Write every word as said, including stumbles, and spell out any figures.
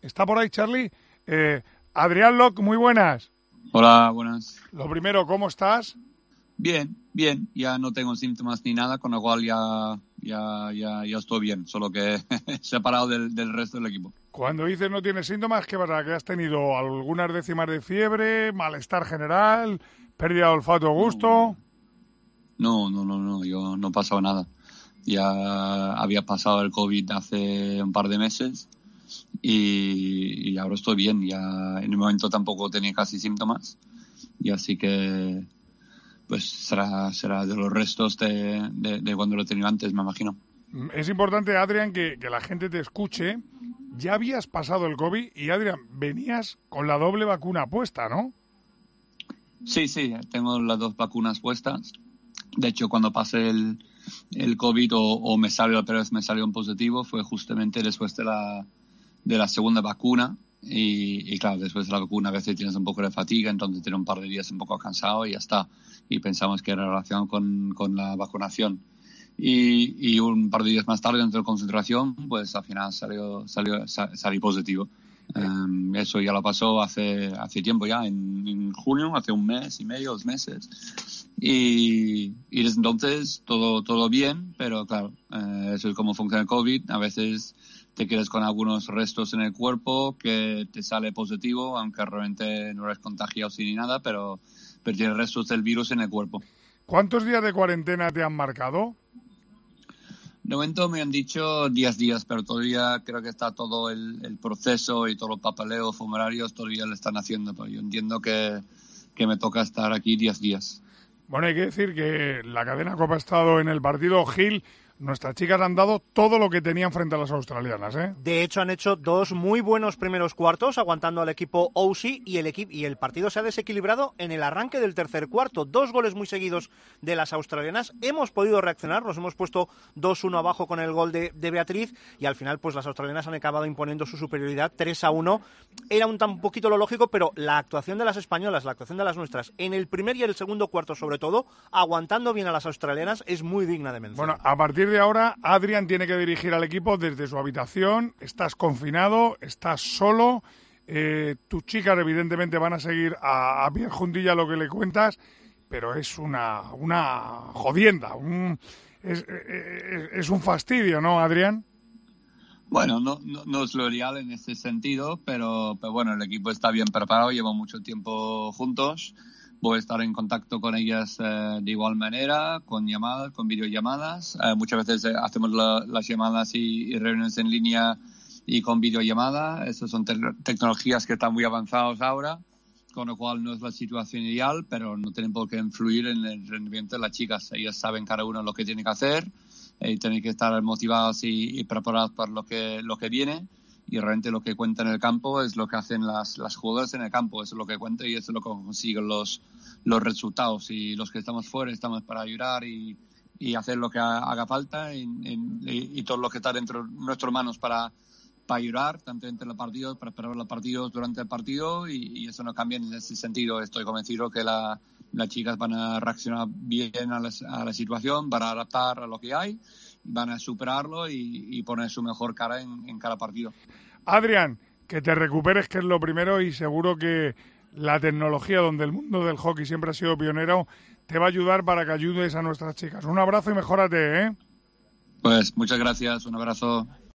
¿Está por ahí, Charlie? Eh, Adrián Locke, muy buenas. Hola, buenas. Lo primero, ¿cómo estás? Bien, bien. Ya no tengo síntomas ni nada, con lo cual ya, ya, ya, ya estoy bien, solo que separado del, del resto del equipo. Cuando dices no tienes síntomas, ¿qué pasa? ¿Que has tenido algunas décimas de fiebre, malestar general, pérdida de olfato o gusto? No, no, no, no, yo no he pasado nada. Ya había pasado el COVID hace un par de meses y, y ahora estoy bien. Ya en el momento tampoco tenía casi síntomas y así que pues será será de los restos de, de, de cuando lo he tenido antes, me imagino. Es importante, Adrián, que, que la gente te escuche. Ya habías pasado el COVID y, Adrián, venías con la doble vacuna puesta, ¿no? Sí, sí, tengo las dos vacunas puestas. De hecho, cuando pasé el, el COVID o, o me salió, la primera vez me salió un positivo, fue justamente después de la, de la segunda vacuna. Y, y claro, después de la vacuna a veces tienes un poco de fatiga, entonces tienes un par de días un poco cansado y ya está. Y pensamos que era relacionado con, con la vacunación. Y, y un par de días más tarde, dentro de concentración, pues al final salió, salió, salí positivo. Um, eso ya lo pasó hace, hace tiempo ya, en, en junio, hace un mes y medio, dos meses. Y, y desde entonces todo, todo bien, pero claro, eh, eso es como funciona el COVID. A veces te quedas con algunos restos en el cuerpo que te sale positivo, aunque realmente no eres contagiado ni nada, pero, pero tienes restos del virus en el cuerpo. ¿Cuántos días de cuarentena te han marcado? De momento me han dicho diez días, pero todavía creo que está todo el, el proceso y todos los papeleos funerarios todavía lo están haciendo. Pero yo entiendo que, que me toca estar aquí diez días. Bueno, hay que decir que la cadena Copa ha estado en el partido. Gil, nuestras chicas han dado todo lo que tenían frente a las australianas, ¿eh? De hecho, han hecho dos muy buenos primeros cuartos, aguantando al equipo Aussie, y el equipo y el partido se ha desequilibrado en el arranque del tercer cuarto. Dos goles muy seguidos de las australianas. Hemos podido reaccionar, nos hemos puesto dos uno abajo con el gol de, de Beatriz, y al final pues las australianas han acabado imponiendo su superioridad tres a uno. Era un tan poquito lo lógico, pero la actuación de las españolas, la actuación de las nuestras, en el primer y el segundo cuarto sobre todo, aguantando bien a las australianas, es muy digna de mención. Bueno, a partir de ahora, Adrián tiene que dirigir al equipo desde su habitación. Estás confinado, estás solo. Eh, tus chicas, evidentemente, van a seguir a, a pie juntilla lo que le cuentas, pero es una, una jodienda. Un, es, es, es un fastidio, ¿no, Adrián? Bueno, no, no, no es lo ideal en ese sentido, pero, pero bueno, el equipo está bien preparado, lleva mucho tiempo juntos. Voy a estar en contacto con ellas eh, de igual manera, con llamadas, con videollamadas. Eh, muchas veces eh, hacemos la, las llamadas y, y reuniones en línea y con videollamada. Esas son te- tecnologías que están muy avanzadas ahora, con lo cual no es la situación ideal, pero no tienen por qué influir en el rendimiento de las chicas. Ellas saben cada una lo que tiene que hacer y tienen que estar motivadas y, y preparadas para lo que, lo que viene. Y realmente lo que cuenta en el campo es lo que hacen las, las jugadoras en el campo, eso es lo que cuenta y eso es lo que consiguen los, los resultados. Y los que estamos fuera estamos para ayudar y, y hacer lo que haga falta y, y, y todo lo que está dentro de nuestras manos para, para ayudar, tanto entre los partidos, para preparar los partidos durante el partido y, y eso no cambia en ese sentido. Estoy convencido que la, las chicas van a reaccionar bien a la, a la situación, van a adaptar a lo que hay, van a superarlo y, y poner su mejor cara en, en cada partido. Adrián, que te recuperes, que es lo primero, y seguro que la tecnología, donde el mundo del hockey siempre ha sido pionero, te va a ayudar para que ayudes a nuestras chicas. Un abrazo y mejórate, ¿eh? Pues muchas gracias, un abrazo.